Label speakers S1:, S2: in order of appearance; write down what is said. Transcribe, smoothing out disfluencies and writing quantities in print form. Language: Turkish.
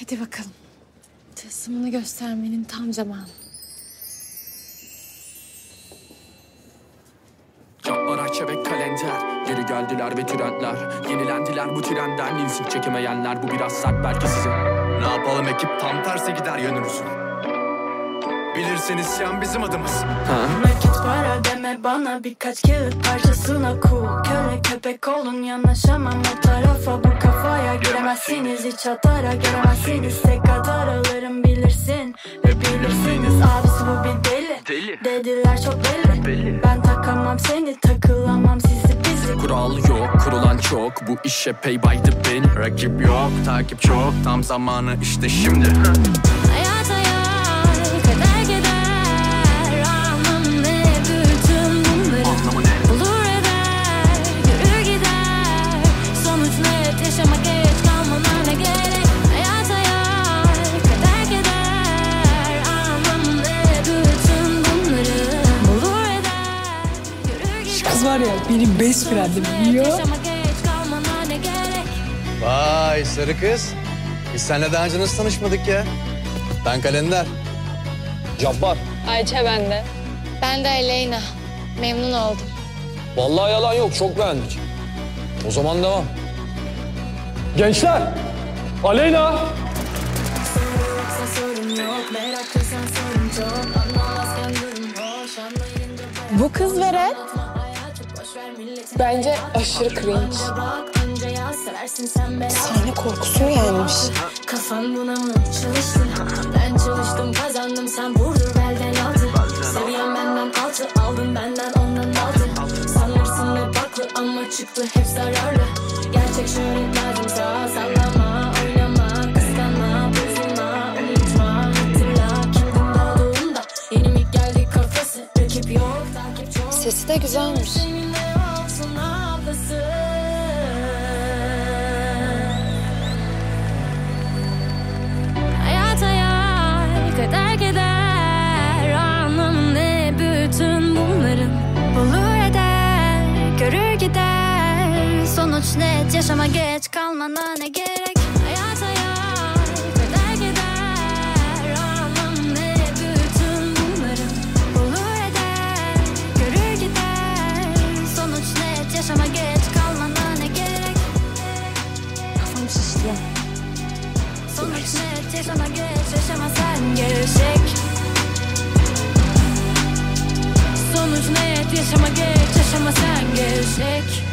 S1: Hadi bakalım. Tılsımını göstermenin tam zamanı.
S2: Cabbar Ayçebek kalender. Geri geldiler ve trendler. Yenilendiler bu trenden. İnsik çekemeyenler, bu biraz sert belki size.
S3: Ne yapalım, ekip tam terse gider yanıyorsun. Bilirseniz isyan bizim adımız.
S4: Nakit para deme bana, birkaç kağıt parçasına cool. Köle köpek olun, yanaşamam o tarafa. Bu kafaya giremezsiniz, hiç hatara göremezsiniz. Tek kadar alırım bilirsin ve bilirsiniz. Abisi bu bir deli. Dediler çok belli. Ben takamam seni, takılamam sizi bizi.
S2: Kural yok, kurulan çok. Bu işe pay by the bin.
S3: Rakip yok, takip çok. Tam zamanı işte şimdi.
S4: Hayat hayal, kader keder. Anlamı ne bütün bunları? Olur eder, yürür gider. Sonuç net, yaşamak geç kalmana ne gerek? Hayat hayal, kader keder. Anlamı ne bütün bunları? Olur eder, yürür gider.
S5: Kız var ya, benim best friendim biliyor.
S4: Yaşamak geç kalmana ne gerek?
S3: Vay sarı kız. Biz seninle daha önce nasıl tanışmadık ya? Ben Kalender.
S6: Cabbar.
S7: Ayça ben de.
S1: Ben de Aleyna. Memnun oldum.
S6: Vallahi yalan yok, çok beğendik. O zaman devam. Gençler, Aleyna.
S4: Yoksa sorun yok, meraklıysan sorun çok. Anlamazken durum hoş, anlayınca
S1: Bu kız veren.
S7: Bence aşırı cringe.
S4: Sahne
S1: korkusu mu yenmiş?
S4: Kafan buna mı çalıştın? Ben çalıştım kazandım, sen vurdur belden altı. Seviyen benden altı, aldın benden ondan altı. Sanırsın hep haklı ama çıktı hep zararlı. Gerçek şöhret lazımsa sallama, oynama, kıskanma, bozulma, unutma, hatırla. Kimdim doğduğunda, yeni mi geldi kafası? Rakip yok, takip çok.
S1: Sesi de güzelmiş.
S4: Hayat hayal, kader keder. Anlamı ne bütün bunların? Olur eder, görür gider. Sonuç net, yaşama geç kalmana ne gerek? Hayat hayal, kader keder. Anlamı ne bütün bunların? Olur eder, görür gider. Sonuç net, yaşama geç kalmana ne gerek?
S1: Kafam şişti.
S4: Sonuç net, yaşama geç, yaşama sen gerçek. Sonuç net, yaşama geç, yaşama sen gerçek.